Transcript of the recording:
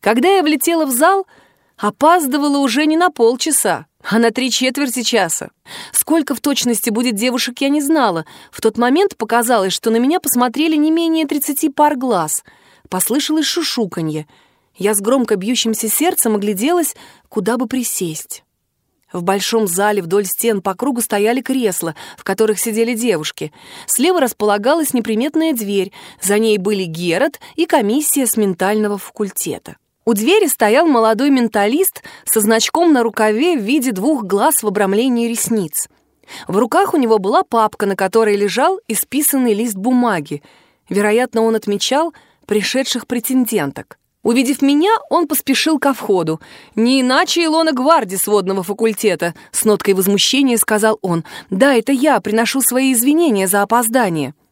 Когда я влетела в зал, опаздывала уже не на полчаса, а на 3/4 часа. Сколько в точности будет девушек, я не знала. В тот момент показалось, что на меня посмотрели не менее 30 пар глаз. Послышалось шушуканье. Я с громко бьющимся сердцем огляделась, куда бы присесть. В большом зале вдоль стен по кругу стояли кресла, в которых сидели девушки. Слева располагалась неприметная дверь. За ней были Герат и комиссия с ментального факультета. У двери стоял молодой менталист со значком на рукаве в виде 2 глаз в обрамлении ресниц. В руках у него была папка, на которой лежал исписанный лист бумаги. Вероятно, он отмечал пришедших претенденток. Увидев меня, он поспешил ко входу. «Не иначе Илона Гварди с водного факультета», — с ноткой возмущения сказал он. «Да, это я, приношу свои извинения за опоздание».